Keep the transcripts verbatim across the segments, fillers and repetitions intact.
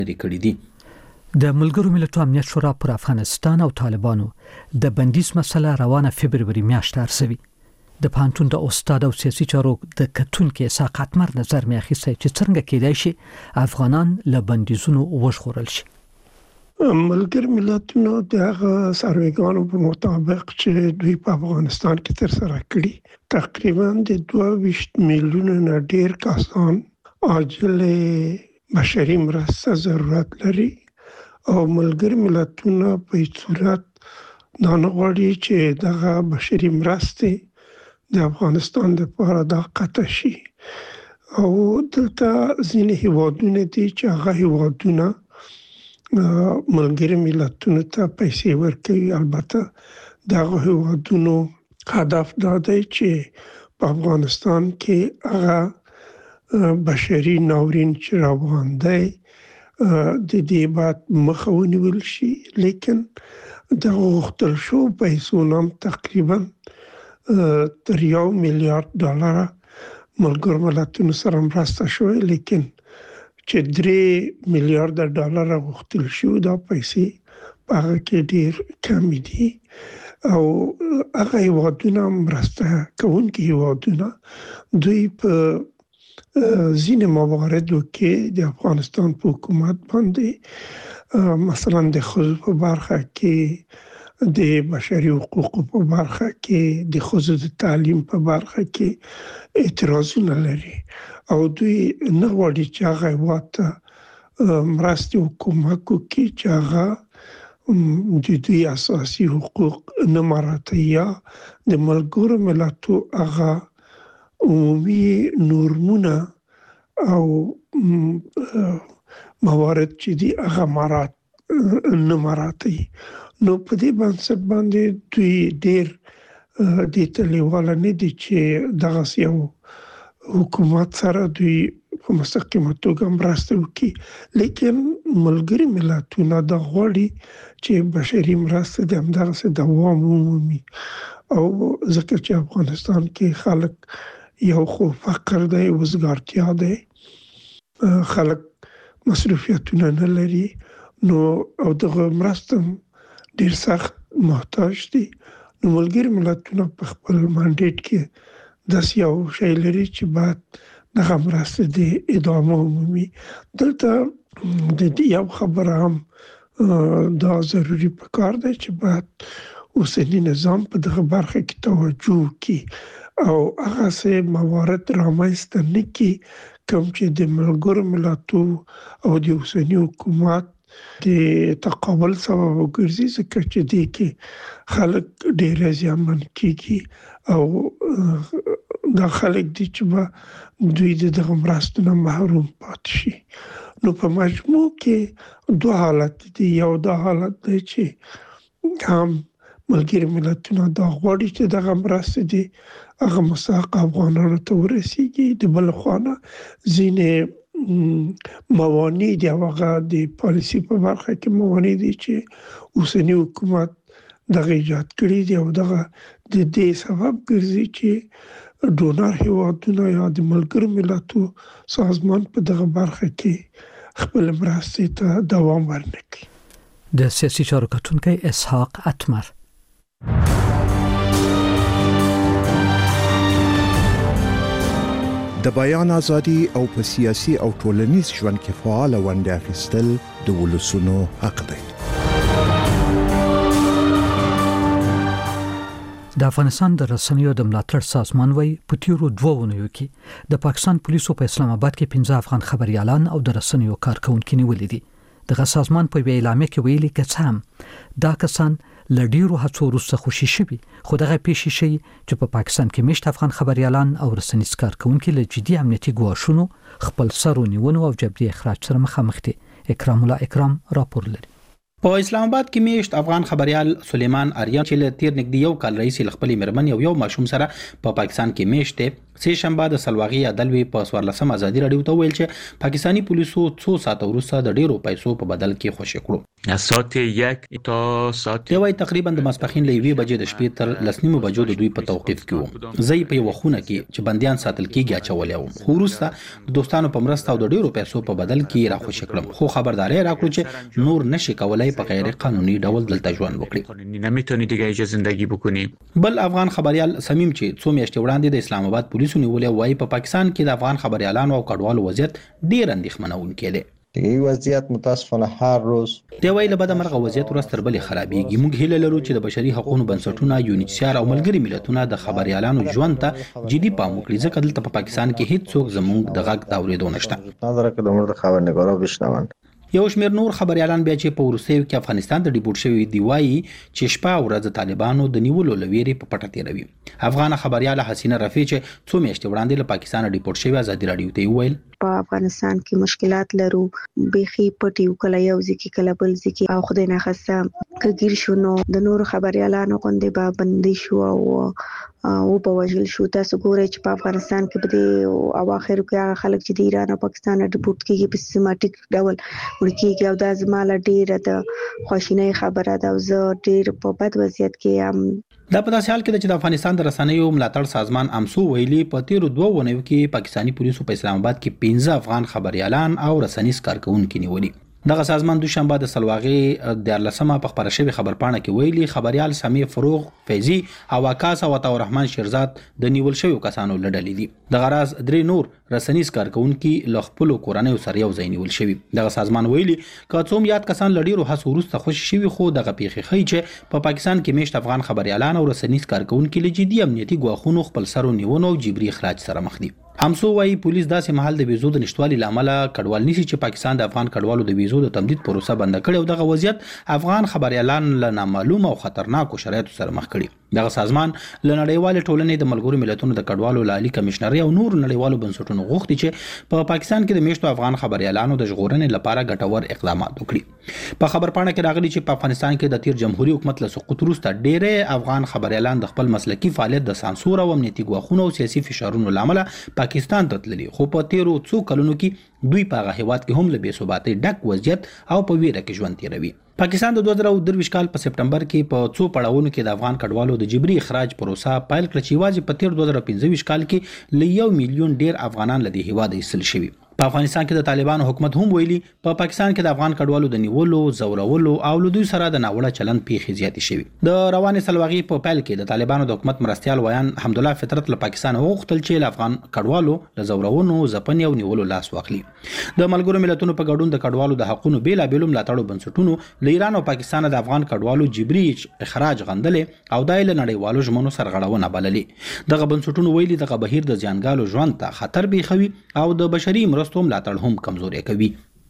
لري کړي دي. د ملګرو ملتونو امنیت شورا پر افغانستان او طالبانو د بندیز مسله روانه فبرवरी میاشت ارسوي. د پانتون د استاد او سیاسي چارو د کتونکو اسحاق اتمر نظر مې اخیستی چې څنګه کېدای شي افغانان له بندیزونو وژغورل شي. ملګرو ملتونو د هغه سروېګانو په مطابق چې دوی په افغانستان کې تر سره کړي تقریبا د دوه ویشت میلیونه نه ډیر کسان عاجل بشري مرسته ضرورت لري او ملګرو ملتونو په هیڅ صورت دا نه غواړي چې دغه بشري مرستې د افغانستان لپاره دا قطع شي او دلته ځینې هیوادونه دي چې هغه هیوادونه ملګرو ملتونو ته پیسې ورکوي. البته دغه هیوادونو هدف دا دی چې په افغانستان کې هغه بشري ناورین چې روان دی د دې بعد مخه ونیول شي، لیکن د غوښتل شو پیسو نام تقریبا تر یو میلیارډ ډالر ملګرو ملتونو سره مرسته شوې، لیکن چې درې میلیارډ ډالر غوښتل شو دا پیسې په هغه کې ډیر کم دي او هغه هیوادونه مرسته کوونکي هیوادونه دوی په ځینې مواردو کې د افغانستان په حکومت باندې مثلا د ښځو په برخه کې، د بشري حقوقو په برخه کې، د ښځو د تعلیم په برخه کې اعتراضونه لري او دوی نه غواړي چې هغه هیواد ته مرستې حکومت وکړي چې هغه د دوی اساسي حقوق نه مراعاتوي یا د ملګرو ملتونو هغه عمومي نورمونه او موارد چې دي هغه مراعات نه مراعاتوي. نو په دې بنسټ باندې دوی ډیر د تلیواله نه دي چې دغه یو حکومت سره دوی په مستقیمه توګه مرسته وکړي، لیکن ملګري ملتونه دا غواړي چې بشري مرسته د همدغسې دوام ومومي او ځکه چې افغانستان کې خلک یو خو فقر دی، وزګارتیا دی، خلک مصروفیتونه نه لري نو او دغه مرسته ډیر سخت محتاج دي. نو ملګري ملتونه په خپل منډیټ کې داسې یو شی لري چې باید دغه مرسته د ادامه ومومي. دلته د دې یو خبره هم دا ضروري پکار دی چې باید اوسنی نظام په دغه برخه کې توجه وکړي او هغه سه موارد رامنځته نه کړي کوم چې د ملګرو ملتونو او د اوسنی حکومت د تقابل سبب وګرځي، ځکه چې دې کې خلک ډېر زیانمن کېږي او دا خلک دي چې به دوی د دغه مرستو نه محروم پاتې شي. نو په مجموع کې دوه حالت دي. یو دا حالت دی چې هم ملګري ملتونه دا غواړي چې دغه مرستې دي هغه مستحق افغانانو ته ورسیږي، د بل خوا نه ځینې موانع دي او هغه د پالیسي په برخه کې موانع دي چې اوسنی حکومت دغه ایجاد کړي دي او دغه د دې سبب ګرځي چې ډونر هیوادونه یا د ملګرو ملتونو سازمان په دغه برخه کې خپل مرستې ته دوام ورنکړي. د سیاسي چارو کتونکی اسحاق اتمر. د بیان ازادي او په سیاسي او ټولنیز ژوند کې فعال ونډه اخیستل د ولسونو حق دی. د افغانستان د رسنیو د ملاتړ سازمان وایي په تیرو دوه اونیو کې د پاکستان پولیسو په اسلام آباد کې پنځه افغان خبريالان او د رسنیو کارکونکو نیولې دي. دغه سازمان په اعلامیه کې ویلي چې هم دا کسان لډیرو هڅو وروسته خوشي شوي، خو دغه پیښې شي چې په پاکستان کې مشت افغان خبريالان او رسنیز کارکونکو له جدي امنیتي ګواښونو، خپل سرونیونو او جبري اخراج سره مخامخ دي. اکرام الله اکرام راپور لري. په اسلام آباد کې میشت افغان خبريال سليمان آریان چې له تیر نږدې یو کال رئیس خپل مرمن یو یو ماشوم سره په پاکستان کې میشته سه شنبه د سلواغي عدالوي په سوارلسم ازادي رادیو ته ویل چې پاکستانی پولیسو څو ساعت وروسته د ډیرو پیسو په بدل کې خوشی کړو. ساعت یک تا ساعت دی وای تقریبا د ماسپخین له یوې بجې د شپې تر لسنیمو بجو د دوی په توقیف کې وو. زه په یو خونه کې چې بنديان ساتل کېږي اچولې وم. خو وروسته د دوستانو په مرسته او د ډیرو پیسو په بدل کې راخوشي کړم. خو خبرداري راکړو چې نور نشي کولای په غیر قانوني ډول دلته ژوند وکړي. نمیتونی دیگه اینجا زندگی بکنی. بل افغان خبريال سمیم چې څو میاشتې وړاندې د اسلام آباد پولیسو نیولې وای په پاکستان کې د افغان خبريالانو او کډوالو وضعیت ډیر اندېښمنونکی دی. دیگه وضعیت متاسفانه هر روز دی وای له بده مرغه وضعیت ورځ تر بلې خرابېږي. موږ هیله لرو چې د بشري حقوقو بنسټونه یونیسیار او ملګري ملتونه د خبريالانو ژوند ته جدي پام وکړي ځکه دلته په پاکستان کې هیڅ څوک زموږ د غږ د اورېدو نشته. نظر که د مورد خبرنگارا بشنون. یو شمېر نور خبريالان بیا چې په وروستیو کې افغانستان ته ډیپورټ شوي دی وایي چې شپه او ورځ طالبانو د نیولو لويري په پټه تیروي. افغان خبرياله حسینه رفیع چې څو میاشتې وړاندې له پاکستان ډیپورټ شوی ازادي رادیو ته ویل په افغانستان کې مشکلات لرو، بيخي پټي کله یو ځکه کله بل ځکه او خدای نه خسته کګیر شو نو د نور خبريالانو غونډه به بندي شو او او په وجل شو. تاسو ګورئ چې په افغانستان کې په او اخر کې هغه خلک چې د ایران او پاکستان ډیپورټ کیږي په سیستماتیک ډول ورکیږي او د زماله ډیره د خوشینۍ خبره ده او زه ډیر په بد وضعیت کې ام. دا په داسې حال کې چې د افغانستان د رسنیو ملاتړ سازمان امسو ویلي په تیر دوه ونیو کې پاکستانی پولیسو په اسلام آباد کې پنځه افغان خبريالان او رسنیز کارکونکو نیولي. دغه سازمان دوشنبه د سلواغي د لسمه په خبره شوی خبرپاڼه کې ویلي خبريال سمي فروغ فیضی او آکاس او عطا الرحمن شیرزاد د نیول شوی کسانو لړلې دي. د غراز درې نور رسنیز کارکونکو ل خپل کورنۍ سره یو ځای نیول شوی. دغه سازمان ویلي کاڅوم یاد کسان لډیرو هڅو وروسته خوشی شوی خو دغه پیخي خي چې په پا پاکستان کې میشت افغان خبريالان او رسنیز کارکونکو له جدي امنیتي ګواښونو خپل سرو نیونو او جبري اخراج سره مخ دي. همسو وايي پولیس داسې محل د ویزو د نشټوالي لامل کډوال نشي چې پاکستان د افغان کډوالو د ویزو د تمدید پروسه بند کړي او دغه وضعیت افغان خبريالان له نامعلوم او خطرناکو شرایطو سره مخ کړي. دغه سازمان له نړیوال ټولنې د ملګرو ملتونو د کډوالو لالي کمشنري او نور نړیوالو بنسټونو غوښتي چې په پا پاکستان کې د میشتو افغان خبريالانو د ژغورنې لپاره ګټور اقدامات وکړي. په خبرپاڼه کې راغلي چې په افغانستان کې د تیر جمهوریت حکومت له سقوط وروسته ډېر افغان خبريالان د خپل مسلکي فعالیت د سانسور او امنیتي ګواښونو او سیاسي فشارونو لامل پاکستان ته تللي خو په تیرو څو کلونو کې دوی په هغه هیواد کې هم له بې ثباتۍ ډک وضعیت او په ویره کې ژوند تیروي. پاکستان د دوه زره درویشت کال په سپټمبر کې په څو پړاوونو کې د افغان کډوالو د جبري اخراج پروسه پایل کړ چې واځي په تیر دوه زره پنځه ویشت کال کې ل یو میلیون ډیر افغانان له دې هیواد ایستل شوي. په افغانستان کې د طالبانو حکومت هم ویلي په پا پاکستان کې د افغان کډوالو د نیولو، زورولو او له دوی سره د ناوړه چلند پیښې زیاتې شوي. د روانې سلواغي په پیل کې د طالبانو د حکومت مرستيال ویان حمدالله فطرت له پاکستان وغوښتل چې له افغان کډوالو له زورونو، ځپنې او نیولو لاس واخلي. د ملګرو ملتونو په ګډون د کډوالو د حقوقو بیلابېلو ملاتړو بنسټونو له ایران او پاکستان د افغان کډوالو جبري اخراج غندلې او دایله نړیوالو ژمنو سرغړونه بللې. دغه بنسټونو ویلي دغه بهیر د ځانګالو ژوند ته خطر بیخوي او د بشري مرستو ملاتړ هم کمزوري کوي.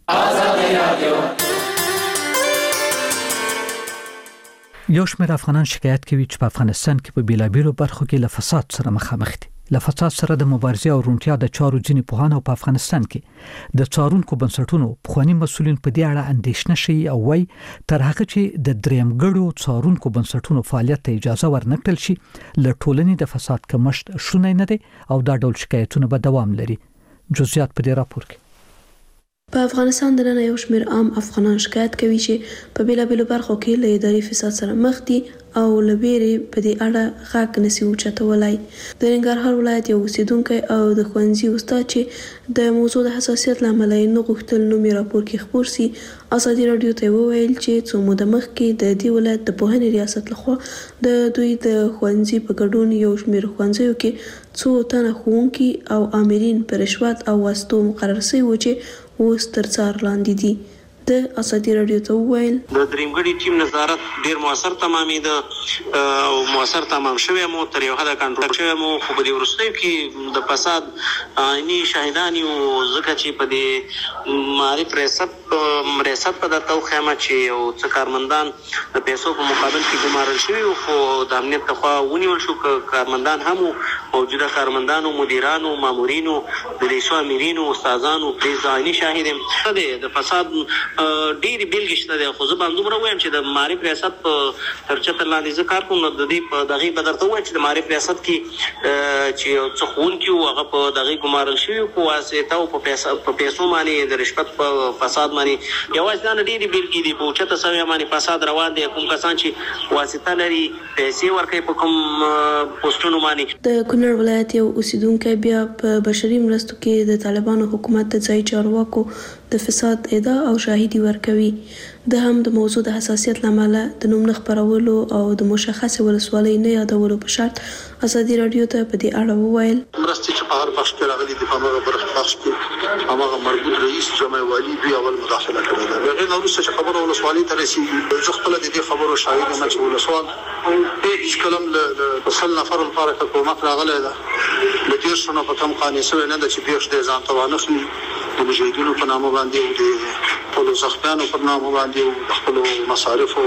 یو شمېر افغانان شکایت کوي چې په افغانستان کې په بیلابېلو برخو کې له فساد سره مخامخ دي. له فساد سره د مبارزې او روڼتیا د چارو ځینې پوهان په افغانستان کې د څارونکو بنسټونو پخوانی مسولین په دې اړه اندېښنه شي او وايي تر هغه چې د درېمګړو څارونکو بنسټونو فعالیت ته اجازه ورنکړل شي له ټولنې د فساد کمښت شونې نه دي او دا ډول شکایتونه به دوام لري. جزئیات په دې راپور کې. په افغانستان د نن یو شمېر عام افغانان شکایت کوي چې په بیلابېلو برخو کې له اداري فساد سره مخ دي او له ویرې په دې اړه غږ نشي اوچتولای. د ننګرهار ولایت یو اوسیدونکی او د ښوونځي استاد چې د موضوع د حساسیت لامل یې نه غوښتل نوم یې راپور کې خپور سي، ازادي رادیو ته وویل چې څو موده مخکې د دې ولایت د پوهنې ریاست لخوا د دوی د ښوونځي په ګډون یو شمېر ښوونځیو کې څو تنه ښوونکي او آمرین په رشوت او واسطو مقرر شوي وو چې اوس تر څار لاندې دي. د ازادي رادیو ته وویل د درېمګړي ټیم نظارت ډیر موثر تمامېده او موثر تمام شوی مو تر یو حده کنټرول شوی مو خو په دې وروستیو کې د فساد عیني شاهدان یو ځکه چې په دې معرف ریاست ریاست په دغه خیمه چې یو څه کارمندان د پیسو په مقابل کې ګمارل شوي خو د امنیت لخوا ونیول شو. کارمندان هم موجوده کارمندانو، مدیرانو، مامورینو، د ریسو امیرینو، استادانو د عیني شاهد د فساد ډېری بیلګې شته دي. خو زه به همدومره ووایم چې د معارف ریاست په ترچتر لاندې زه کار کوم، نو د دې په دغې به درته ووایم چې د معارف ریاست کې چې یو څه ښوونکي وو هغه په دغې ګمارل شوي په واسطه او په پیسو باندې د رشوت په فساد باندې یوازې دا نه ډېرې بیلګې دي. په اوچته سویه باندې فساد روان دی. کوم کسان چې واسطه لري پیسې ورکوي په کوم پوسټونو باندې. د کونړ ولایت یو اوسیدونکی بیا په بشري مرستو کې د طالبانو حکومت د ځایي چارواکو د فساد ادعا او شاهدي ورکوي. د هم د موضوع د حساسیت لامله د نوم نه خپرولو او د مشخصې ولسوالۍ نه یادولو په شرط ازادي رادیو ته په دې اړه وویل. مرستې چې په هر بخش کې راغلي دي په هغه برخه بخش کې هغه مربوط رئیس جمع والی دوی اول مداخله کړې ده. هغه نو وروسته چې خبره ولسوالۍ ته رسیږي زه خپل د دې خبرو شاهد یم چې ولسوال هیڅ کلم له سل نفر لپاره حکومت راغلی ده. د دې شنو په کم قانون سره نه ده چې بیخ دې ځان ته وانخلي د مجاهدینو په نامه باندې او د خپلو زخمیانو په نامه باندې او د خپلو مصارفو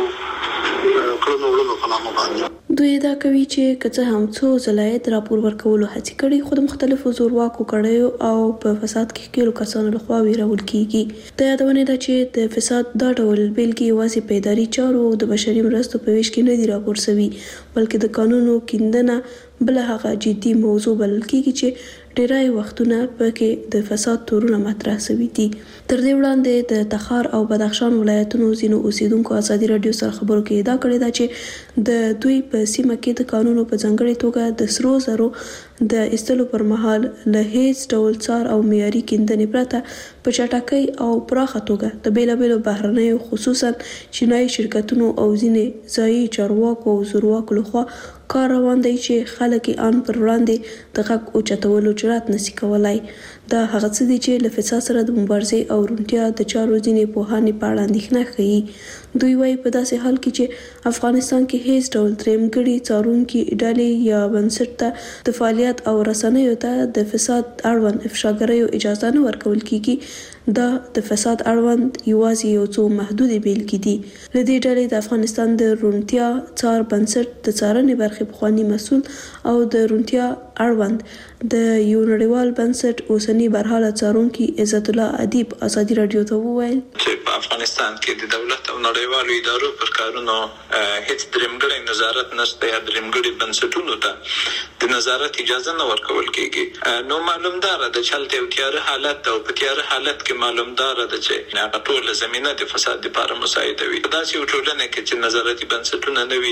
کړنو وړنو په نامه باندې. دوی ادعا کوي چې که څه هم څو ځلایت راپور ورکولو هڅې کړي خو د مختلفو زورواکو کړیو او په فساد کې ښکېلو کسانو لخوا ویرول کیږي. د یادونې ده چې د فساد دا ډول بیلګې یوازې په اداري چارو د بشري مرستو په ویش کې نه دي راپور شوي، بلکې د قانونو کیندنه بل هغه جدي موضوع بلل کیږي چې ډیری وختونه پکې د فساد تورونه مطرح شوي دي. تر دې وړاندې د تخار او بدخشان ولایتونو ځینو اوسیدونکو ازادي رادیو سره خبرو کې ادعا کړې ده چې د دوی په سیمه کې د قانونو په ځانګړې توګه د سرو زرو د ایستلو پر مهال له هیڅ ډول څار او معیاري کیندنې پرته په چټکۍ او پراخه توګه د بیلابیلو بهرنیو خصوصا چینایي شرکتونو او ځینې ځایي چارواکو او زورواکو لخوا کار روان دی چې خلک ان پر وړاندې د غږ اوچتولو جرأت نشي کولای. دا هغه څه دي چې له فساد سره د مبارزې او روڼتیا د چارو ځینې پوهانې په اړه اندېښنه ښیي. دوی وایي په داسې حال کې چې افغانستان کې هیڅ ډول درېمګړي څارونکي ډلې یا بنسټ ته د فعالیت او رسنیو ته د فساد اړوند افشاګریو اجازه نه ورکول کیږي. دا د فساد اړوند یوازې یو څو محدودې بیلګې دي. له دې ډلې د افغانستان د روڼتیا څار بنسټ د څارنې برخې پخواني مسؤل او د روڼتیا اړوند د یو نړیوال بنسټ اوسنی برحاله څارونکي عزت الله ادیب ازادي رادیو ته وویل چې په افغانستان کې د دولت او نړیوالو ادارو پر کارونو هیڅ درېمګړی نظارت نشته یا درېمګړي بنسټونو ته د نظارت اجازه نه ورکول کیږي. نو معلومدار ده چې یو تیاره حالت او په تیاره حالت کې معلومدار ده چې هغه ټول زمينه د فساد لپاره مساعده وي. دا چې ټولنه کې چې نظارتي بنسټونه نه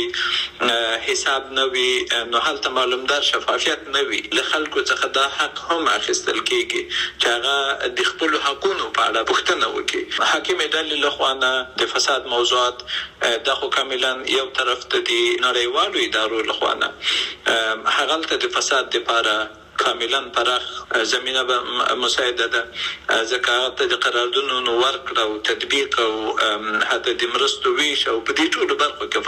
وي، حساب نه وي، نو هلته معلومدار شفافیت نه وي. له خلکو څخه دا حق هم اخیستل کیږي چې هغه د خپل حقوقو په اړه پوښتنه وکړي. حاکم ډلې له خوا نه د فساد موضوعات د خو کاملا یو طرف ته دي نړیوالو ادارو له خوا نه هغه د فساد لپاره کاملا پراخ زمينه مساعده ده. ځکه ته د قراردادونو ورکړه او تطبیق او حتی د مرستو ویش او په دې ټولو برخو کې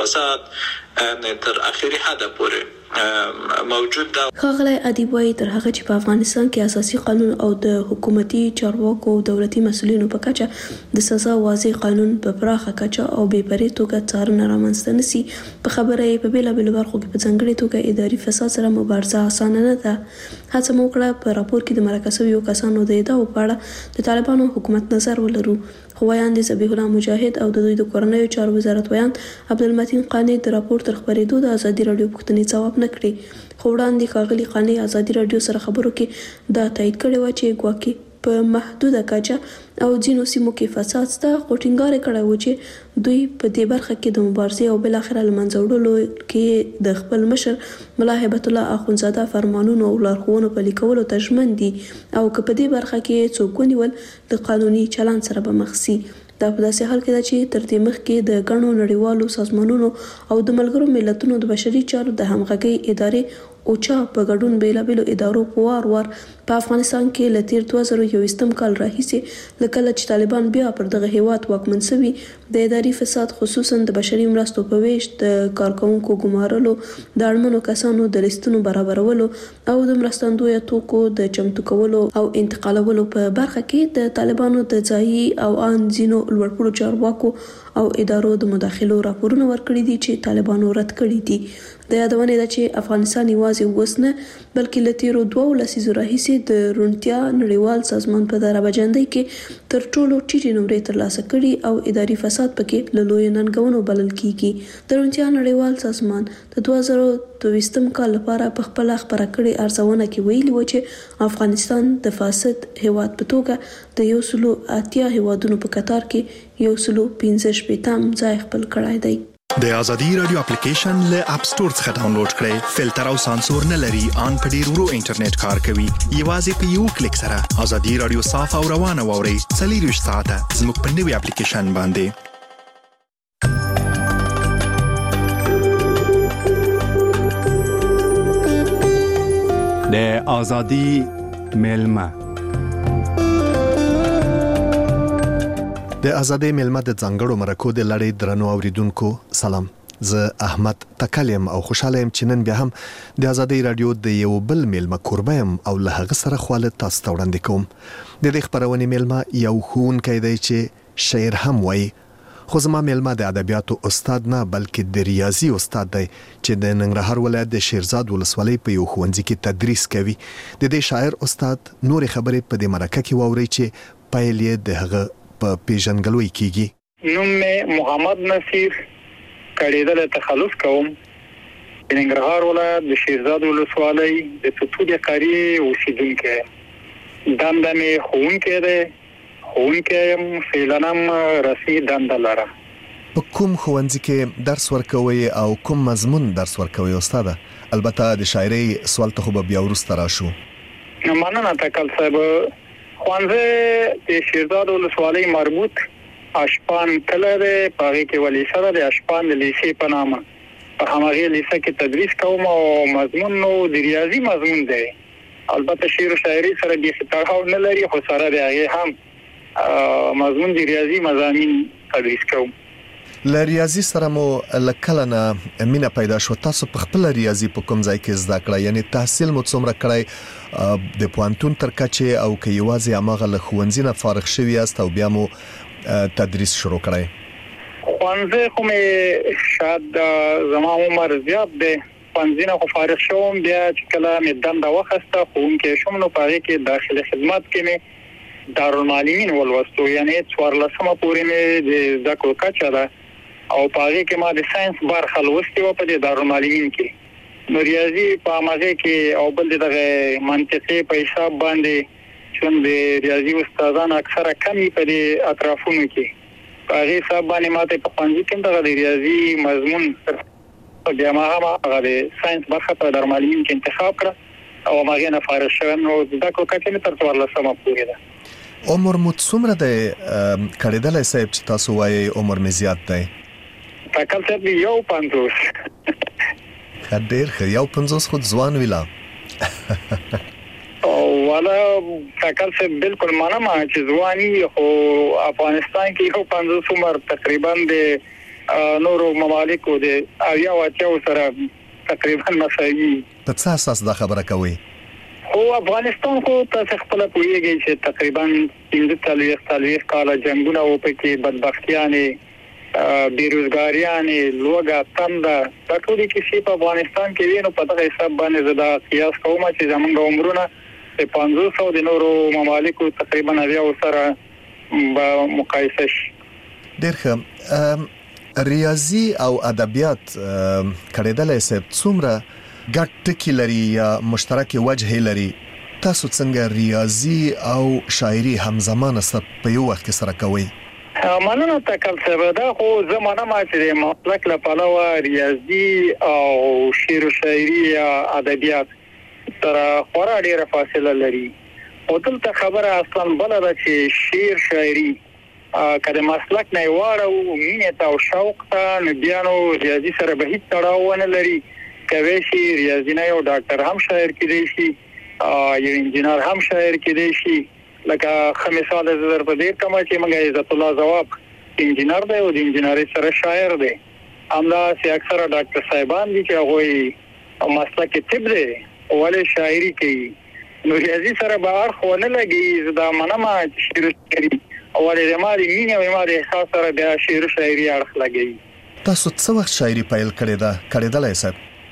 فساد تر اخري حد پورې موجود ده. ښاغلی ادیب وايي تر هغه چې په افغانستان کې اساسي قانون او د حکومتي چارواکو او دولتي مسؤلینو په کچه د سزا واضح قانون په پراخه کچه او بې پرې توګه څارنه رامنځته نشي، په خبره یې په بیلابیلو برخو کې په ځانګړې توګه اداري فساد سره مبارزه اسانه نه ده. هڅه مو وکړه په راپور کې د مرکه شویو کسانو د ادعاو په اړه د طالبانو حکومت نظر ولرو، خو ویاند ذبیح الله مجاهد او د دوی د کورنیو چارو وزارت ویاند عبدالمتین قانی د راپور تر خبرېدو د ازادي رادیو پوښتنې ځواب نه کړي. خو وړاندې ښاغلي قانی ازادي رادیو سره خبرو کې دا تایید کړی و چې ګواکې په محدوده کچه او ځینو سیمو کې فساد شته، خو ټینګار یې کړی و چې دوی په دې برخه کې د مبارزې او بالاخره له منځه وړلو کې د خپل مشر ملا هیبت الله اخونزاده فرمانونو او لارښوونو پلي کولو ته ژمن دي او که په دې برخه کې څوک ونیول د قانوني چلند سره به مخ شي. دا په داسې حال کې ده چې تر دې مخکې د ګڼو نړیوالو سازمانونو او د ملګرو ملتونو د بشري چارو د همغږۍ ادارې اوچا په ګډون بیلابیلو ادارو په وار وار په افغانستان کې له تیر دوه زره یوویشتم کال راهیسې له کله چې طالبان بیا پر دغه هیواد واکمن شوي د اداري فساد خصوصا د بشري مرستو په ویش، د کارکوونکو ګمارلو، د اړمنو کسانو د لیستونو برابرولو او د مرستندویه توکو د چمتو کولو او انتقالولو په برخه کې د طالبانو د ځایي او ان ځینو لوړپوړو چارواکو او ادارو د مداخلو راپورونه ورکړي دي چې طالبانو رد کړي دي. د یادونې ده چې افغانستان یوازې اوس نه بلکې له تیرو دوو لسیزو راهیسې د روڼتیا نړیوال سازمان په درابجندۍ کې تر ټولو ټیټې نمرې ترلاسه کړي او اداري فساد پکې له لویو ننګونو بلل کیږي. د روڼتیا نړیوال سازمان د دوه زره دویشتم کال لپاره په خپل خبره کړې ارزونه کې ویلي و چې افغانستان د فاسد هیواد په توګه د یو سلو اتیا هیوادونو په کتار کې یو سلو پنځه شپیتم ځای خپل کړی دی. د ازادي رادیو اپلیکیشن له اپ سٹور څخه ډاونلوډ کړئ. فلټر او سانسور نه لري، ان په ډیر ورو انټرنیټ کار کوي. یوازې په یو کلیک سره ازادي رادیو صاف او روانه ووري. څلور ساعته زموږ په نوي اپلیکیشن باندې. د ازادي ملما د ازادي ملما د ځانګړو مرکو د لړۍ درنو اوریدونکو سلام. زه احمد تکلم او خوشاله يم چې نن بیا هم د ازادي رادیو د یو بل ملما قربه يم او له هغه سره خواله تاسو ته وړاندې کوم. د دې خبرونې ملما یو ښوونکی دی چې شعر هم وایي، خو زما ملما د ادبیاتو استاد نه بلکې د ریاضي استاد دی چې د ننګرهار ولایت د شیرزاد ولسوالۍ په یو ښوونځي کې تدریس کوي. د دې شاعر استاد نور خبرې په دې مرکه کې واوري چې پیل یې د هغه په پیژنګلوي کیږي. نوم مې محمد نصیر، کړیدل تخلص کوم. د ننګرهار ولایت د شیرزاد ولسوالۍ د توتو قاری اوسیدونکی. دنده مې ښوونکی دی، ښوونکی یم، فعلاً رسمي دنده لرم. په کوم ښوونځي کې درس ورکوي او کوم مضمون درس ورکوي استاده؟ البته د شاعرۍ سوال ته خو به بیا وروسته راشو. مننه تکل صاحب. ښوونځی د شیرزاد ولسوالۍ مربوط اشپان کله دی، په هغې کې ولیسه ده د اشپان د لیسې په نامه. په همغې لیسه کې تدریس کوم او مضمون نو د ریاضي مضمون دی. البته شعر و شاعري سره بیخي تړاو نه لري، خو سره د هغې هم مضمون د ریاضي مضامین تدریس کوم. له ریاضي سره مو له کله نه مینه پیدا شو؟ تاسو په خپل ریاضي په کوم ځای کې زده کړه؟ یعنی تحصیل مو څومره کړی د پوهنتون تر کچې، او که یوازې هماغه له ښوونځي نه فارغ شوي یاست او بیا مو تدریس شروع کړی؟ ښوونځی خو مې شاید زما عمر زیات دی، ښوونځي نه خو فارغ شوم. بیا چې کله مې دنده واخیسته ښوونکی شوم، نو په هغې کې داخلي خدمت کې مې دارالمعلمین ولوستو، یعنی څوارلسمه پورې مې د زده کړو کچه ده او په هغې کې ما د ساینس برخه لوستې وه په دې دارالمعلمین کې. نو ریاضي په همغې کې او بل د دغه منطقې په حساب باندې چون د ریاضي استادان اکثره کم وي په دې اطرافونو کې، په هغې حساب باندې ما ته په ښوونځي کې هم دغه د ریاضي مضمون بیا ما هم هغه د ساینس برخه په دارالمعلمین کې انتخاب کړه او همغې نه فارغ شوم. نو زده کړو کچه مې تر څوارلسمه پورې ده. عمر مو څومره دی کړېدلی صاحب چې تاسو وایئ عمر مې زیات دی؟ تکل صاحب یو پنځوس. ښه، ډېر ښه. یو پنځوس خو ځوان وي لا. والا تکل صاحب بالکل منم چې ځواني، خو افغانستان کې یو پنځوس عمر تقریبا د نورو ممالکو د اویا او اتیاو سره تقریبا مساوي. په څه اساس دا خبره کوئ؟ خو افغانستان خو تاسو خپل پوهیږئ چې تقریبا پنځه څلوېښت څلوېښت کاله جنګونه و، پکې بدبختیانې، بیروزګاریانې، لوږه، تنده، دا ټولې کیسې په افغانستان کې وي. نو په دغه حساب باندې زه دا قیاس کوم چې زموږ عمرونه د پنځوس او د نورو ممالکو تقریبا اویاو سره به مقایسه شي. ډېر ښه. ریاضي او ادبیات کړېدلی صاحب څومره ګډ ټکي لري یا مشترکې وجهې لري؟ تاسو څنګه ریاضي او شاعري همزمانه سره په یو وخت کې سره کوئ؟ مننه تکل صاحب. دا خو زه منم چې د مسلک له پلوه ریاضي او شعر و شاعري یا ادبیات سره خورا ډېره فاصله لري. خو دلته خبره اصلا بله ده چې شعر شاعري که د مسلک نه یې واړو مینې ته او شوق ته، نو بیا نو ریاضي سره به هېڅ تړاو ونه لري. کوی شي ریاضي نه یو ډاکټر هم شاعر کېدی شي، یو انجینر هم شاعر کېدی شي. لکه ښه مثال زه در په دې کومه چې موږ عزت الله ځواب انجینر دی او د انجینرۍ سره شاعر دی. همداسې اکثره ډاکټر صاحبان دي چې هغوی مسلک طب دی ولې شاعري کوي. نو ریاضي سره به اړخ ونه لګي. زه دا منم چې شعر و شاعري ولې د ما د مینې او ما د احساس سره بیا شعر و شاعري اړخ لګوي. تاسو څه وخت شاعري پیل کړې ده کړېدلی صاحب؟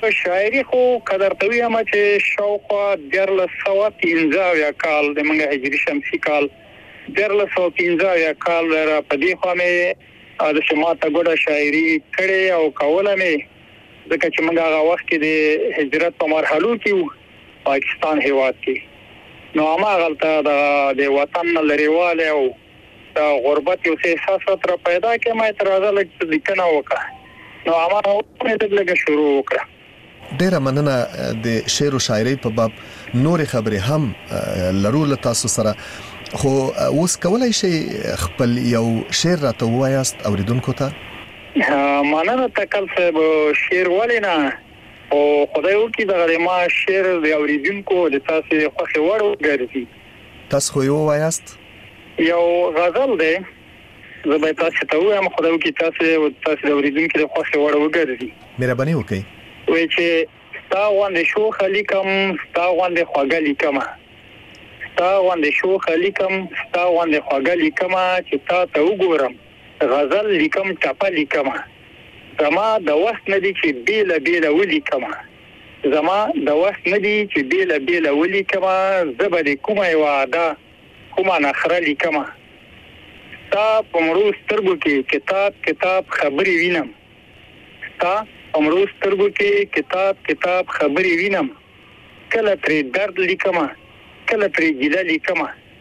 شاعري خو قدر توی هم چې شاوخوا دیارلس سوه پنځه اویا کال د موږ هجري شمسي کال دیارلس سوه پنځه اویا کال را په دې خوا مې د شماته ګوډه شاعري کړې او کوله مې ځکه چې موږ هغه وخت کې د هجرت په مرحلو کې وو پاکستان هیواد کې نو هماغلته د وطن نه لرېوالی او د غربت یو څه احساس را پیدا کړ ما اعتراضه لږ لیکنه وکړه نو هماغه لږ شروع وکړه. ډیره مننه د شعر او شاعري په باب نور خبرې هم لرو له تاسو سره خو اوس کولای شي خپل یو شعر راته وایاست اوریدونکو ته. مننه تکل صاحب شعر ولینا او خدای وکي دغه ما شعر د اوریدونکو د تاسو خوښ وړ ګرځي. تاسو خو یو وایاست یو غزل دی زه به تاسو ته وایم خدای وکي تاسو تاسو د اوریدونکو خوښ وړ وګرځي. مهرباني وکړئ. وای چې ستا غوندې شو خلیکم ستا غوندې خواږه لیکم ستا غوندې شو خلیکم ستا غوندې خواږه لیکم چې تا ته وګورم غزل لیکم ټپه لیکم زما د وخت نه دي چې بیل بیل ولیکم زما د وخت نه دي چې بیل بیل ولیکم زبر کومه وعده کومه نخره لیکم ستا په مړو سترګو کې کتاب کتاب خبرې وینم ستا امروز سترګو کې کتاب کتاب خبرې وینم کله پرې درد لیکم کله پرې ګیله لیکم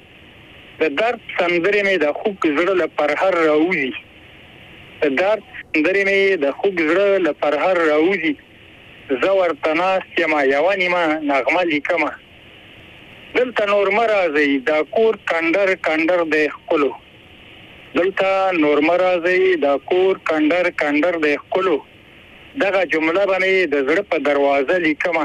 د درد سندرې مې د خوږ زړه له پرهر راوځي د درد سندرې مې د خوږ زړه له پرهر راوځي زه ورته ناست یم یوه نیمه نغمه لیکم دلته نور مه راځئ دا کور کنډر کنډر دی ښکلو دلته نور مه راځئ دا کور کنډر کنډر دی ښکلو دغه جمله باندې د زړه په دروازه لیکمه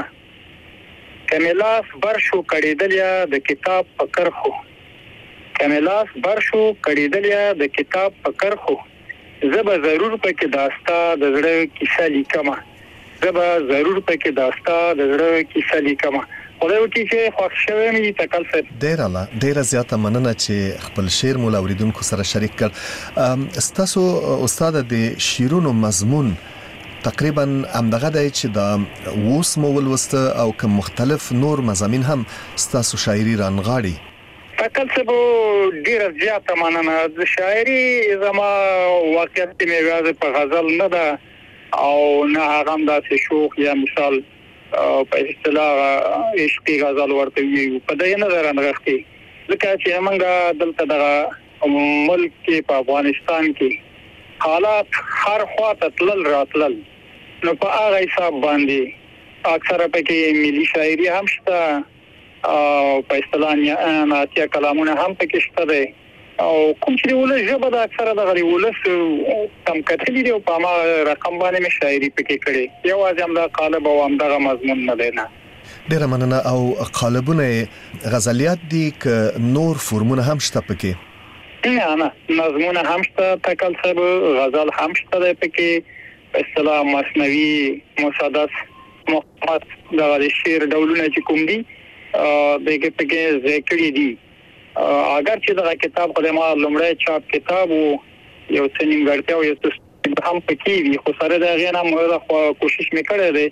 کملاس بر شو کړیدلیا د کتاب په کرخو کملاس بر شو کړیدلیا د کتاب په کرخو زبا ضرور پکې داستا د زړه کیسه لیکمه زبا ضرور پکې داستا د زړه کیسه لیکمه خدای وکړي چې خوښ شوی مې تکل صاحب. ډیر الله ډیره زیاته مننه چې خپل شعر مول اوریدونکو سره شریک کړ. ستاسو استاد د شعرونو مضمون تقریبا همدغه دی چې دا اوس مو ولوسته او کوم مختلف نور مضامین هم ستاسو شاعري رانغاړي. تکل څه ډیره زیاته مننه د شاعري زما واقعیت مې غواړم په غزل نه ده او نه هغه هم داسې شوق یا مثال په اصطلاح عشقي غزل ورته وي په دې نه رانغښتي ځکه چې موږ دلته د ملک کې په افغانستان کې حالات هر خواته تلل راتلل نو په هغه حساب باندې اکثره پکې ملي شاعري هم شته او په اصطلاح ناتیا کلامونه هم پکې شته دي او کوم چې ولې ژبه د اکثره د غری ولس تم کتلې دی په ما رقم باندې مې شاعري پکې کړې یو ځم دا قالب او هم دغه مضمون نه دی نه. ډیره مننه او قالبونه غزلیات دي ک نور فورمونه هم شته پکې. نه نه نظمونه هم شته تکل صاحب غزل هم شته پکې په اصطلاح مثنوي مسدس محمد د شعر ډولونه چې کوم دي دغه پکې ذکر دي اگر چې دا کتاب قدمه لومړی چاپ کتاب یو څه نیمګړتیا او یو څه هم پکې وي خو سره دا غینا موږ کوشش وکړې ده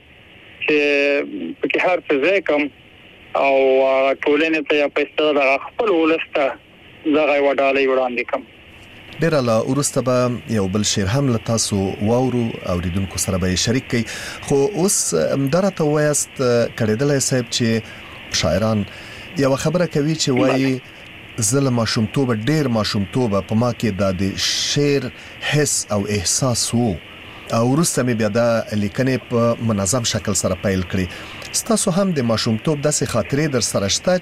چې پکې هر څه ځکم او ټولنې ته په اصطلاح خپل ولسته زغه وډالې وړاندې کوم. ډیر الله ورسته به یو بل شعر هم له تاسو واورو اوریدونکو سره به شریک کړئ خو اوس درته وایست کړهدلای صاحب چې شاعران یو خبره کوي چې وایي زله ماشومتوب ډیر ماشومتوب په ما کې د شعر حس او احساس وو او ورسته مې بیا د لیکنې په منظم شکل سره پیل کړی. ستاسو هم د ماشومتوب داسې خاطرې در سره شته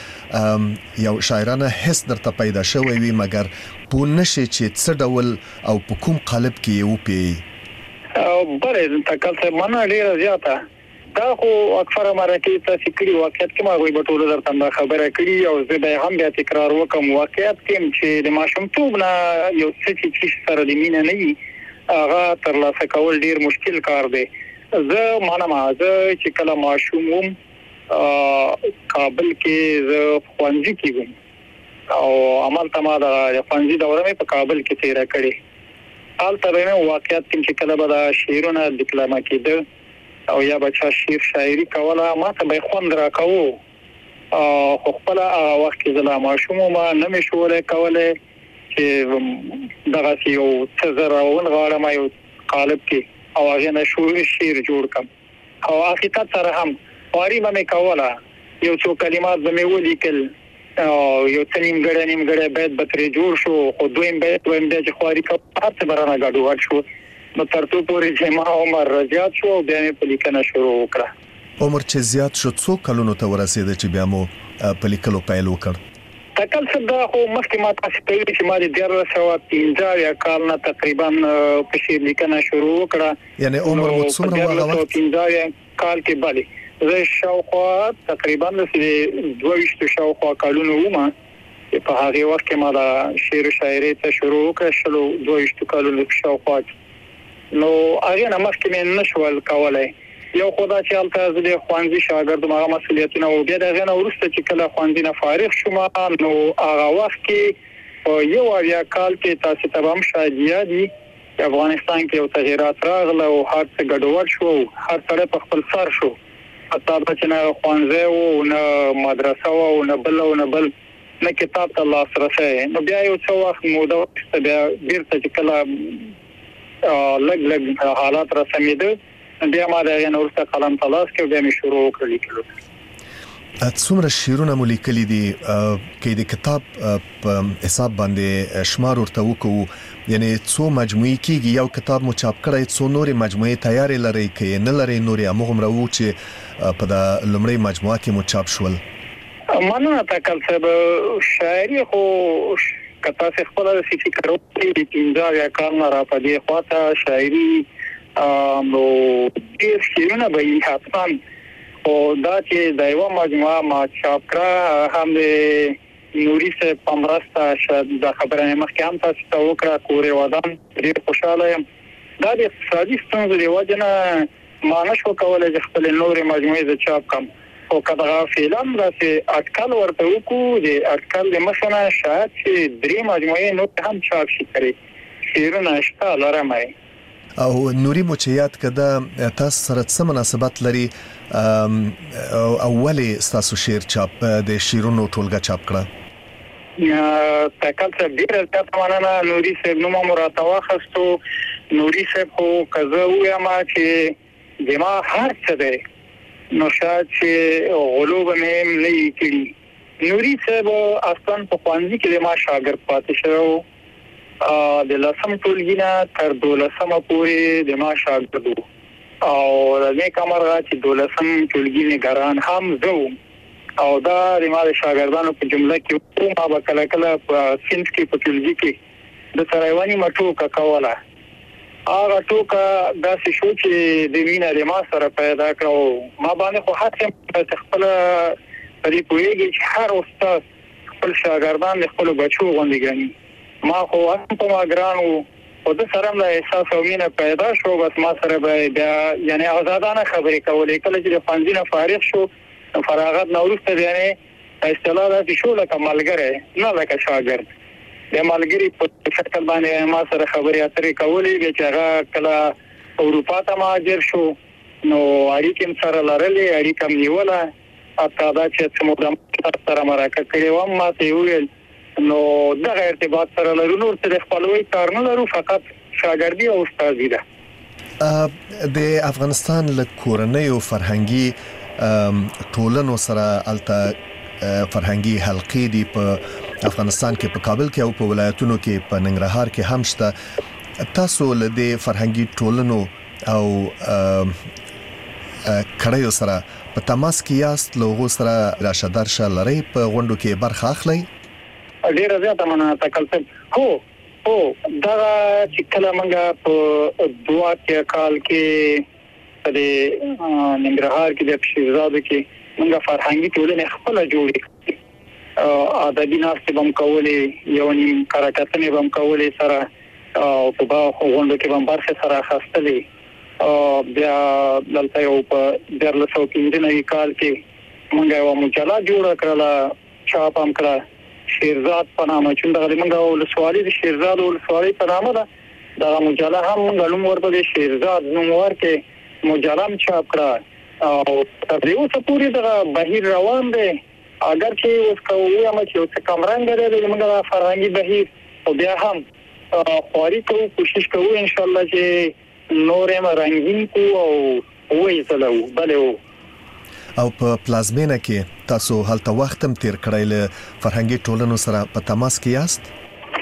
چې یو شاعرانه حس درته پیدا شوی وي مګر پوه نشي چې څه ډول او په کوم قالب کې یو پی او بره تکل څه معنا ډیره زیاته دا خو اکثره مرکه تاسو کړي واقعیت کې ما غوي بټول درته خبره کړي او زه به هم بیا تکرار وکم واقعیت کې چې د ماشومتوب نه یو څه چې سره د مینه نه وي هغه ترلاسه کول ډیر مشکل کار دی. زه معنا ما زه چې کله ماشوم وم کابل کې زه خوانځي کې وم او عمل تما د خوانځي دوره مې په کابل کې تیر کړې. حال تر نن واقعیت کې چې کله به د شعرونه ډیپلوما کېده او یا بچا شعر شاعري کوله ما ته به خوند راکاو او خپل وخت کې زلا ماشوم ما نه مشوره کوله چې دغه یو تزرعون غواړم یو قالب کې او هغه نه شعر شعر جوړ کم او حقیقت سره هم واري مې کوله یو څو کلمات به مې ولیکل او یو تنیم ګړې نیم ګړې بیت بتري جوړ شو خو دویم بیت دویم بیت خواري کوه څه برانه غاډو شو نو ترته پورې چې ما عمر زیات شو بیا مې په لیکنه شروع وکړه عمر چې زیات شو څو کلونو ته ورسېد چې بیا مو په لیکلو پیل وکړ تکل څه دا خو مخکې ما تاسو ته ویل چې ما د ډیر سوا پنځه یا کال نه تقریبا په شعر لیکنه شروع وکړه یعنی عمر مو څومره وغوښت پنځه کال کې بلی زه شاوخوا تقریبا د دوه شاوخوا کالونو ومه په هغه وخت کې ما د شعر شاعري ته شروع وکړه شلو دوه کالونو شاوخوا نو هغه نه مخکې مې نشول کولای یو خدا چې البته زه د خوانزي شاګرد ما مسؤلیتونه او بیا دغه نه ورسته چې کله خوانزي نه فارغ شوم نو هغه وخت کې یو اویا کال کې تاسو ته هم شاید یادي افغانستان کې یو تغیرات راغله او هر څه ګډوډ شو هر څه په خپل سر شو حتی چې نه خوانزي او نه مدرسه او نه بل او نه بل نه کتاب ته لاسرسي نو بیا یو څو وخت موده بیا بیرته چې کله لګ لګ حالات را سمېده بیا ما د نورسته قلم تلاش کې بیا مې شروع وکړ لیکلو څومره شعرونه مو لیکلي دي کې د کتاب په حساب باندې شمار ورته وکړو یعنی څو مجموعي کېږي یو کتاب مو چاپ کړی څو نورې مجموعي تیارې لري کې نه لري نورې همغومره وو چې په د لومړۍ مجموعه کې مو چاپ شول مننه تکل صاحب شاعري خو کتا څه خپل فکر وکړي د پنځه یا کال نه را پدې خواته شاعري نو ډیر شعرونه به یې حتماً او دا چې د یو مجموعه ما چاپ کړه هم د نوري سه پمرستا شاید د خبره مخکې هم تاسو ته وکړه کورې ودان ډیر خوشاله یم دا د اقتصادي ستونزو د وجه نه ما نشو کولای چې خپل نورې مجموعې د چاپ کم او کله فعلاً داسې اټکل ورته وکړو د اټکل د مخنه شاید چې درې مجموعې نو هم چاپ شي کړي شعرونه شته لرم او نوري مو چې یاد کده تاسو سره څه مناسبت لري اولی تاسو شعر چاپ د شعرونو ټولګه چاپ کړه یا تکل څه ډیر تاسو مننه نوري صاحب نو مو راته واخستو نوري صاحب خو کزه وایم چې دما هر څه دی نو شاید چې غلوب مې نه کړی نوري صاحب اصلا په خوانځي کې ما شاګرد پاتې شو د لسم ټولګینا تر دولسمه پورې د ما شاګردو او د دې کمرغه چې دولسم ټولګی نگران هم زو او دا د ما شاګردانو په جمله کې ما به کله کله په سینټ کې په ټولګی کې د سرایواني مټو کا کوله هغه ټوکا داسې شو چې د مینا د ما سره پیدا کړو ما باندې خو هڅه خپل پرې پوهیږي چې هر استاد خپل شاګردان خپل بچو غوندي ګڼي ما خو هم په ما ګرانو او د سره له احساس او مینه پیدا شو بس ما سره به بیا یعنی آزادانه خبرې کولې کله چې د خوانځینه فارغ شو فراغت نورسته یعنی اصطلاح د شو لکه ملګری نه لکه شاګرد د ملګری په شکل باندې ما سره خبرې اترې کولې چې هغه کله اروپا ته مهاجر شو نو اړیکې سره لرلې اړیکې نیوله اته دا چې څومره سره مرکه کړې و ما ته ویل نو دغه ارتباط سره لرو نور څه خپلوي کار نه لرو فقط شاګردي او استادي ده د افغانستان له کورنۍ او فرهنګي ټولنو سره الته فرهنګي حلقې دي په افغانستان کې په کابل کې او په ولایتونو کې په ننګرهار کې هم شته تاسو له دې فرهنګي ټولنو او کړهیو سره په تماس کې یاست لوغو سره راشه درشه لري په غونډو کې برخه اخلي ډیر زیاته مننه تکل هو هو دا چې کله موږ په دوا کې کال کې په ننګرهار کې د شیرزاد کې موږ فرهنګي ټولنه خپل جوړې او ادبي ناستې بم کولې یو نیم کارکتنې بم کولې سره او په باغ غونډو کې بم برخه سره خاصتلې او بیا دلته یو په درلسو کې د نوي کال کې موږ یو مجله جوړه کړله چاپ هم کړه شیرزاد په نامه چې دغه موږ ولسوالۍ د شیرزاد ولسوالۍ په نامه ده دا مجله هم موږ لوم ورته شیرزاد نوم ورکې مجرم چاپ کړه او تر دې اوسه پورې دا بهیر روان دی اگر چې اوس کوو هم چې اوس کمرنګ لري موږ د فرهنګي بهیر او بیا هم خواري کوو کوشش کوو ان شاء الله چې نورم رنگین کو او وې زلو بلو او په پلازمینه کې تاسو هلته وخت هم تیر کړی له فرهنګي ټولنو سره په تماس کې یاست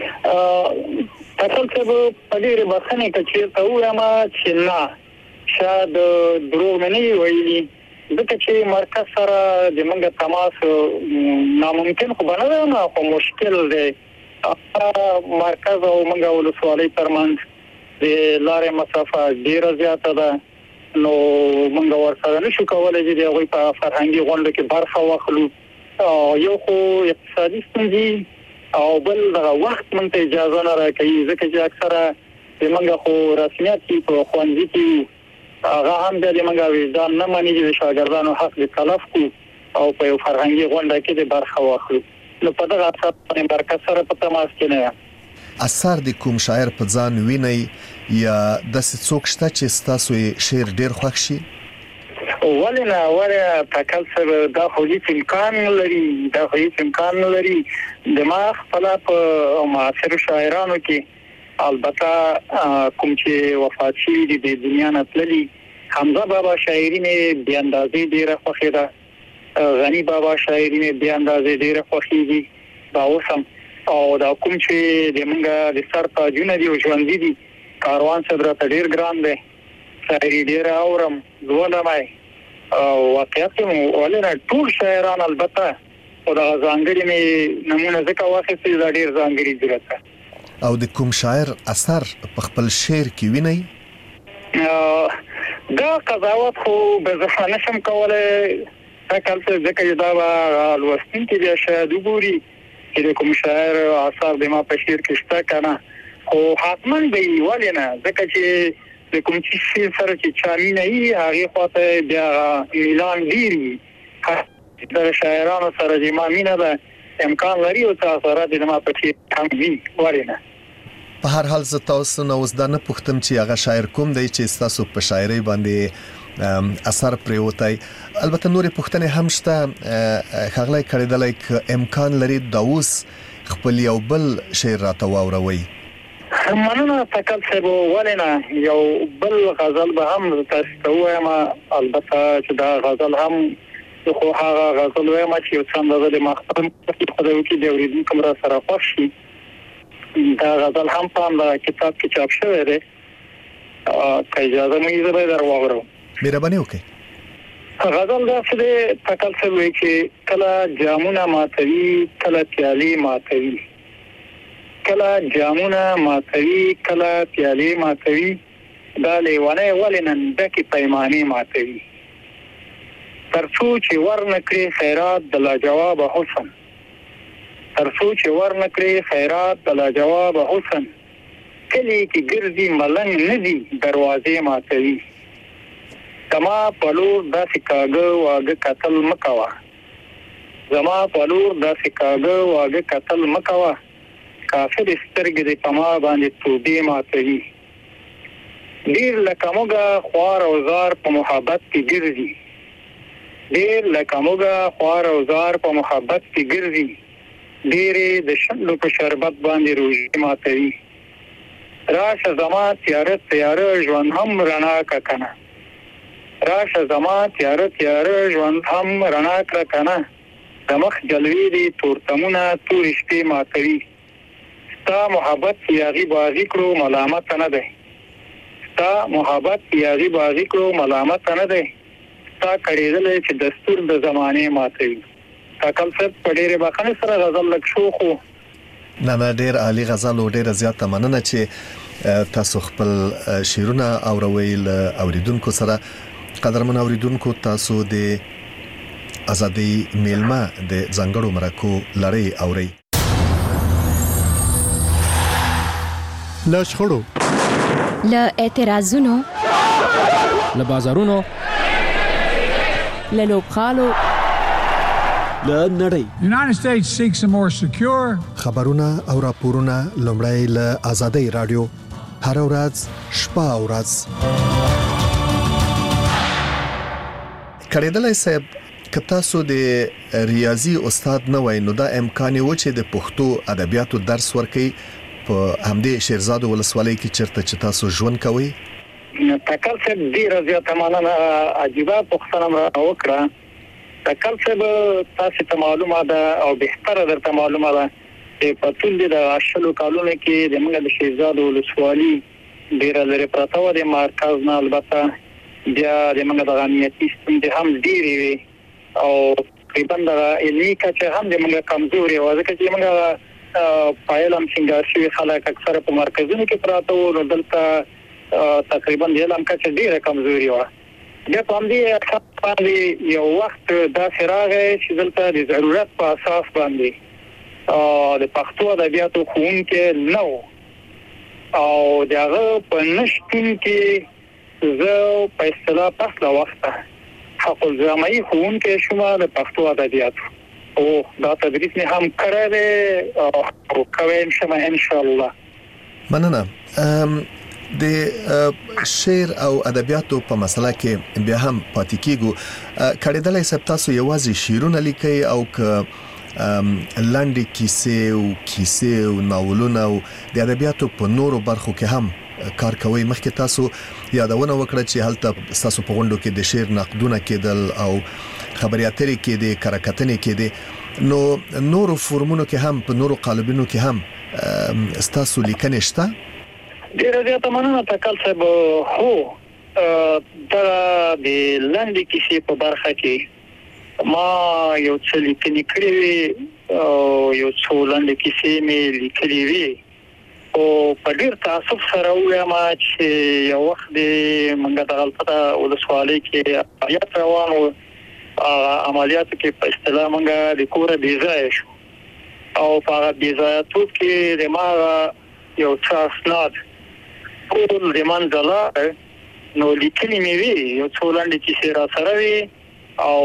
تاسو څه په دې بخښنه کې چې تاسو ما چې نه شاید دروغ نه ویلي دغه چې مرکز سره د منګه تماس ناممکن خو بنه نه خو مشکل دی مرکز او منګه ولسوالۍ ترمنځ د لارې مسافه ډیره زیاته ده نو موږ ورسره نشو کولای چې د غوي په فرهنګي غونډه کې برخه واخلو یو خو اقتصادي ستونزې او بل د وخت مونږ ته اجازه نه راکوي ځکه چې اکثره د موږ خو رسمیت کې په خوندې کې هغه هم د موږ وجدان نه مانی چې شاګردانو حق د تلف کو او په فرهنګي غونډه کې د برخه واخلو نو په دغه اساس باندې مرکز سره په تماس کې نه اثر د کوم شاعر په ځان ویني یا د څوک شته چې تاسو شعر ډیر خوښ شي ولنه ولا تکل سره د هیڅ امکان لري د هیڅ امکان لري د ما خپل په معاصر شاعرانو کې البته کوم چې وفات شي د دنیا نه تللي حمزه بابا شاعري مې بیا اندازې ډیره خوښه ده غنی بابا شاعري مې بیا اندازې ډیره خوښه ده دا اوسم او دا کوم چې د منګه د سر تاجونه دی او ژوند دي کاروان صدر ته ډیر ګران دی شاعري ډیر اورم زونه مای او واقعیت مو ولنه ټول شاعران البته او دا ځانګړي مې نمونه ځکه واخیستې دا ډیر ځانګړي درته او د کوم شاعر اثر په خپل شعر کې ویني دا قضاوت خو به زه نشم کولای تکل څه ځکه دا لوستین کې بیا شاید وګوري چې کوم شاعر اثر د ما په شعر کې شته کنه خو حتماً به ولنه ځکه چې د کوم چې سره چې چامي نه وي هغه خواته بیا اعلان دیری د شاعرانو سره چې ما مینه ده امکان لري او تاثیرات د ما په شعر هم وي ولنه په هر حال زه تاسو نو اوس دا نه پوښتم چې هغه شاعر کوم دی چې تاسو په شاعري باندې اثر پریوتای البته نورې پوښتنې هم شته خغلای کړیدلای ک امکان لري د اوس خپل یو بل شعر راته واوروي مننه تکل څه ولنه یو بل غزل به هم تاسو ته وایم البته چې دا غزل هم خو هغه غزل وایم چې څنګه د مخکم په دغه کې د اوریدونکو را سره خوښ شي دا غزل هم په کتاب کې چاپ شوی دی که اجازه مې زه در واورم مهرباني وکړئ غزل دا څه تکل څه وی چې کله جامونه ماتوي کله پیالي ماتوي کله جامونه ماتوي کله پیالي ماتوي دا لیوانه ولنن دکی پیمانه ماتوي ترڅو چې ورنکړي خیرات د لاجواب حسن ترڅو چې ورنکړي خیرات د لاجواب حسن کلی کې ګرځي ملنګ ندي دروازې ماتوي کما پلور د سکاګه واګه قتل مکوا زما پلور د سکاګه واګه قتل مکوا کافر سترګې د پما باندې توبې ماتوي ډیر لکه موږ خوار او زار په محبت کې ګرځي ډیر لکه موږ خوار او زار په محبت کې ګرځي ډېرې د شنو په شربت باندې روزي ماتوي راشه زما تیاره تیاره ژوند هم رڼا کا کنه راشه زما تیاره تیاره ژوند هم رڼا کا کنه د مخ جلوی دي تورتمونه تور شپې ماتوي ستا محبت یاغي باغی کړو ملامت نه ده ستا محبت یاغي باغی کړو ملامت نه ده ستا کړیدل چې دستور د زمانه ماتوي تاکل څه پډېره باخنه سره غزل لک شو خو نه نه ډېر عالی غزل او ډېر زیات مننه چې تاسو خپل شعرونه اوروي ل اوریدونکو سره قدرمن اوریدونکو تاسو د ازادي میلمه د ځنګړو مرکو لړۍ اوري لا شخړو لا اعتراضونو لا بازارونو لا لوبخالو لا نړۍ United States seeks a more secure خبرونه او راپورونه لومړی له ازادي رادیو هر ورځ شپه او ورځ کړهدلای صاحب کتا سو د ریاضي استاد نه وای نو دا امکان و چې د پښتو ادبیاتو درس ورکي په همدې شیرزاد ولسوالۍ کې چرته چې تاسو ژوند کوي. تکل څه ډیر زیاته معنا عجيبه پښتنه را وکړه. تکل څه تاسو ته معلومه ده او بهتره درته معلومه ده چې په ټول د اشلو کالونو کې د موږ د شیرزاد ولسوالۍ ډیر لري پراته و د مرکز نه البته بیا د موږ د امنیتي ستونزې هم ډیرې وي او تقریبا د علمي کچه هم د موږ کمزوري و ځکه چې موږ پایلم څنګه شي خلک اکثر په مرکزونو کې پراته و دلته تقریبا د علم کچه ډیره کمزوري و. بیا په دې باندې یو وخت دا سراغه چې دلته د ضرورت په اساس باندې د پښتو ادبیاتو ښوونکي نو او دغه په نشټین کې زه په اصطلاح پس لا وخته حق الزامي ښوونکي شوم د پښتو ادبیاتو او دا تدریس نه هم کړی دی او کوم شمه ان شاء الله. مننه. د شعر او ادبیاتو په مسله کې بیا هم پاتې کیږو. کړهدلای صاحب تاسو یوازې شعرونه لیکي او ک لاندې کیسې او کیسې او ناولونه او د ادبیاتو په نورو برخو کې هم کار کوي. مخکې تاسو یادونه وکړه چې هلته تاسو په غونډو کې د شعر نقدونه کېدل او خبري اترې کې د کرکټنې کې دي نو نورو فورمونو کې هم په نورو قالبونو کې هم تاسو لیکنې شته. ډیره زیاته مننه تکل صاحب. هو دا د لاندې کیسې په برخه کې ما یو څه لیکنې کړې وي او یو څو لاندې کیسې مې لیکلې وي او په ډیر تاسف سره وایم چې یو وخت د منګه د غلطه ولسوالۍ کې عملیات روان و. عملیاتو کې په اصطلاح منګه د کور بیځای شو او په بیځایاتو کې د ما یو څه اسناد ټول د منځله نو لیکنې مې وی یو څو لاندې کیسې را سره وي او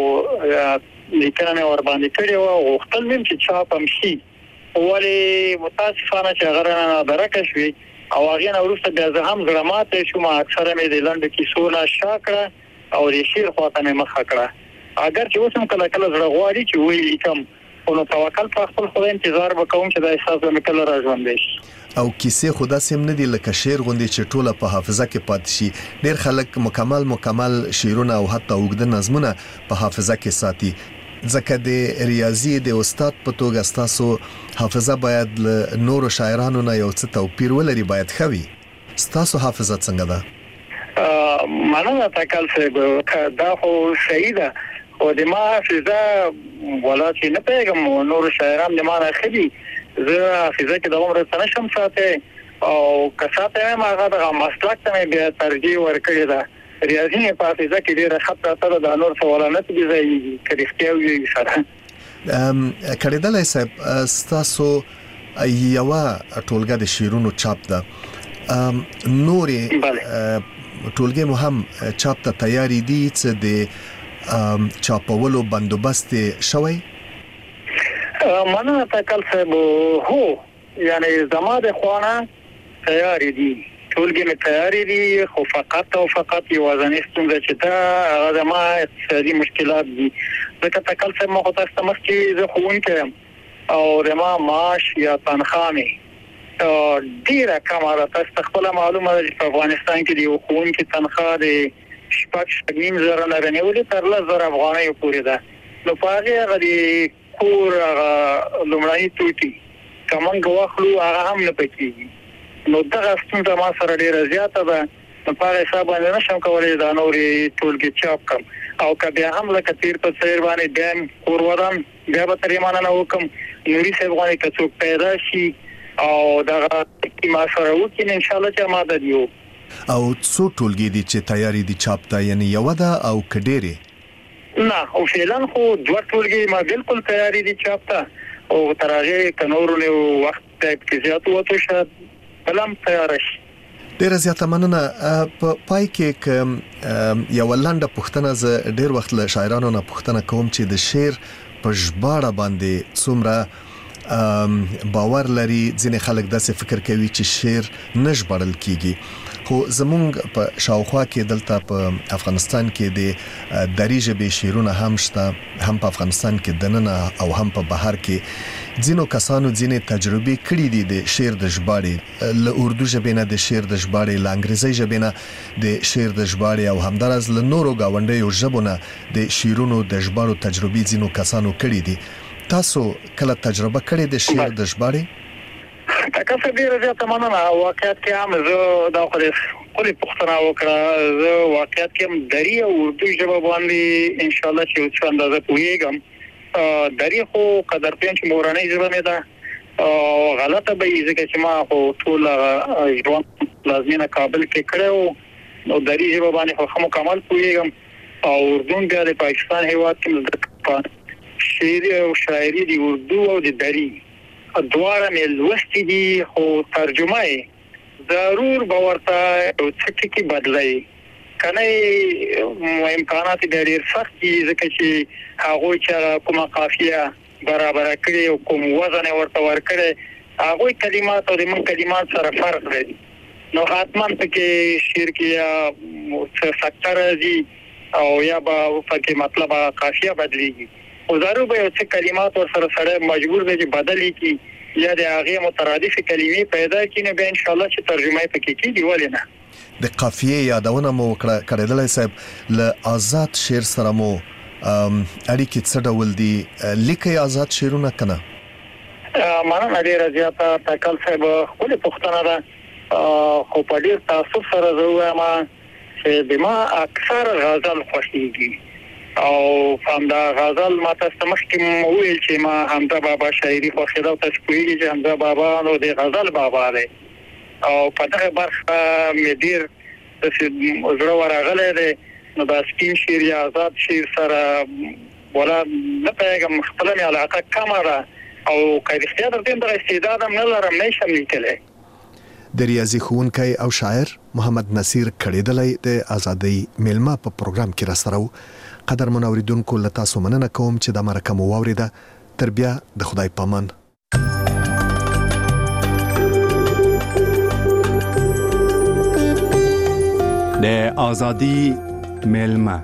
لیکنه مې ور باندې کړې و او خپل مې چې چاپ هم شي ولی متاسفانه چې غره نه درکه شوي او هغه نه وروسته بیا زه هم زړماته شوم. اکثره مې د لاندې کیسو نه شاکړه او د شعر خواته مې مخه کړه. اگر چې اوس هم کله کله زړه غواړي چې وایي لیکم نو توکل په خپل خدای انتظار وکوم چې دا احساس مې کله راځوندې شي. او کیسې خدا سم نه دی لکه شعر غوندي چې ټوله په حافظه کې پاتې شي. ډېر خلک مکمل مکمل شعرونه او حتی اوږده نظمونه په حافظه کې ساتي. ځکه د ریاضي د استاد په توګه تاسو حافظه باید له نورو شاعرانو نه یو څه توپیر ولري باید خوي. تاسو حافظه څنګه ده؟ مننه تکل صاحب. دا خو صحیح ده او د ما حافظه ولا چې نه پیغام نور شاعران د ما نه خدي زه حافظه کې د عمر سره شم ساته او کساته ما هغه د مسلک ته بیا ترجیح ورکړی ده. ریاضي په حافظه کې ډیره خطر سره د نور سوالات دي ځای کړي وي سره. ام کړهدلای صاحب تاسو یو ټولګه د شیرونو چاپ ده. ام نوري ټولګه مو هم چاپ ته تیاری دي چې د چاپولو بندوبست شوی؟ مننه تکل صاحب. هو یعنی زما د خوانه تیاری دي ټولګه می تیاری دي خو فقط او فقط یو ځنې ستونزه چې دا هغه ما اقتصادي مشکلات دي. ځکه تکل صاحب مخ ته استمس چې زه خوونکم او د ما معاش یا تنخواه می ډیره کمه ده. تاسو خپل معلومه ده چې په افغانستان کې دی خوونکي تنخواه د شپږ نیم زره نه رنیولې تر لس زره افغانۍ پورې ده. نو په هغه هغه د کور هغه لومړني توټي کومنګ واخلو هغه هم نه پکېږي. نو دغه ستونزه ما سره ډیره زیاته ده. نو په هغه حساب باندې نشم کولای دا نورې ټولګې چاپ کړم او که بیا هم لکه تیر په څیر باندې بیا کور ودان بیا به ترې مننه وکړم. نوري صاحب غواړي که څوک پیدا شي او دغه ما سره وکړي ان شاء الله چې اماده دي. او څو ټولګې دي چې تیاری دي چاپ ته یعنی یو ده او کډيري؟ نه او فعلا خو دوه ټولګې ما بالکل تیاری دي چاپ ته او ترغه کنورو له وخت کې زیات وته شد بلم تیار شي. ډیر زیاته مننه. په پای کې کوم یو لاندې پښتنه ز ډیر وخت له شاعرانو نه پښتنه کوم چې د شعر په ژباړه باندې څومره باور لري ځینې خلک داسې فکر کوي چې شعر نشبړل کیږي خو زمونږ په شاوخوا کې دلته په افغانستان کې د دری ژبې شعرونه هم شته هم په افغانستان کې دننه او هم په بهر کې ځینو کسانو ځینې تجربې کړې دي د شعر د ژباړې له اردو ژبې نه د شعر د ژباړې له انګریزي ژبې نه د شعر د ژباړې او همدارس له نورو گاونډیو ژبو نه د شعرونو د ژباړو تجربې ځینو کسانو کړې دي تاسو کله تجربه کړې د شعر د ژباړې تاسو ډیر زیاته مننه واقعیت کې هم زه دا خپل پښتنه وکړه زه واقعیت کې هم دری او اردو ژبه باندې ان شاء الله چې څه اندازه پوهیږم دری خو قدرتین چې مورانۍ ژبه مې ده او غلطه به یې ځکه چې ما خو ټول ژوند لازمینه کابل کې کړو نو دری ژبه باندې خو مکمل پوهیږم او اردو بیا د پاکستان هیواد کې شعر او شاعري دی اردو او د دری دواره مې لوستي دي خو ترجمه یې ضرور به ورته څه کې بدلای کنه امکانات ډېر سخت دي ځکه چې هغه چې کومه قافیه برابر کړي او کوم وزن ورته ورکړي هغه کلمات او د من کلمات سره فرق لري نو حتما پکې شعر کې څه فکر راځي او یا به پکې مطلب قافیه بدليږي او ضرور به څه کلمات ور سره سره مجبور دي چې بدلی کی یا د هغه مترادف کلمې پیدا کینې به ان شاء الله چې ترجمه پکې کیږي ولې نه د قافیه یادونه مو کړه کړدلای صاحب ل آزاد شعر سره مو اړیکې څه ډول دي لیکي آزاد شعرونه کنه مانه ډیر زیاته تکل صاحب خپل پښتنه ده خو په ډیر تاسو سره زه ما چې بما اکثر غزل خوښيږي او همدا غزل ما تاسو مخکې وویل چې ما حمزه بابا شاعري خوښیده او تاسو پوهیږئ چې حمزه بابا نو د غزل بابا دی او په دغه برخه مې ډیر د زړه ورغلی دی نو دا سپین شعر یا آزاد شعر سره ولا نه پوهېږم خپله مې علاقه کمه ده او که رښتیا درته دغه استعداد هم نه لرم نه شم لیکلی د ریاضي ښوونکی او شاعر محمد نصیر کړېدلی د ازادۍ میلمه په پروګرام کې راسره و قدر منوریدونکو له تاسو مننه کوم چې د مرکه مو واوریده تر بیا د خدای پامان د ازادۍ میلمه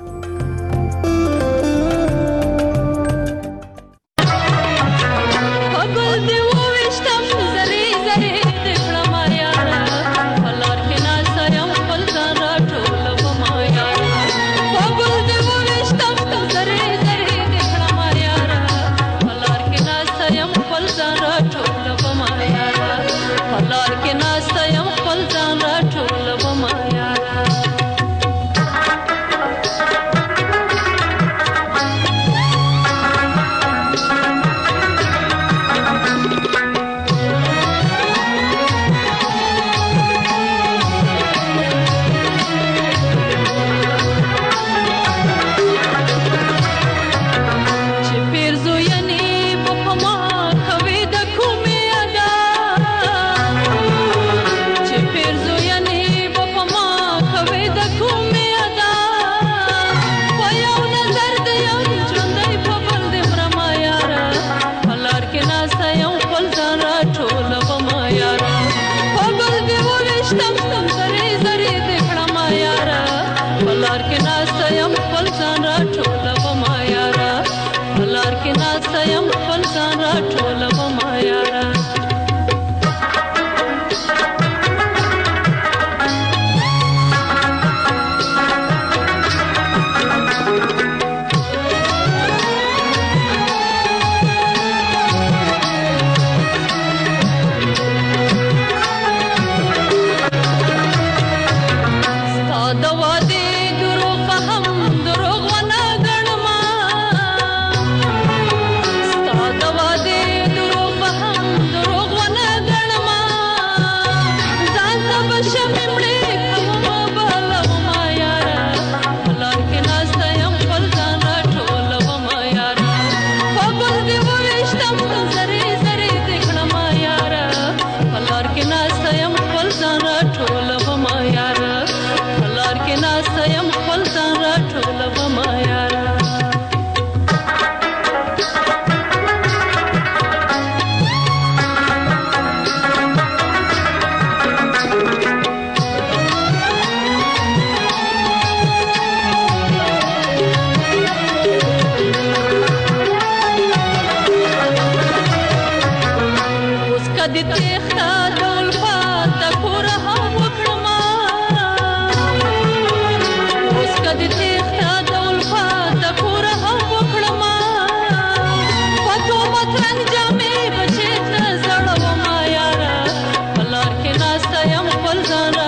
خزانه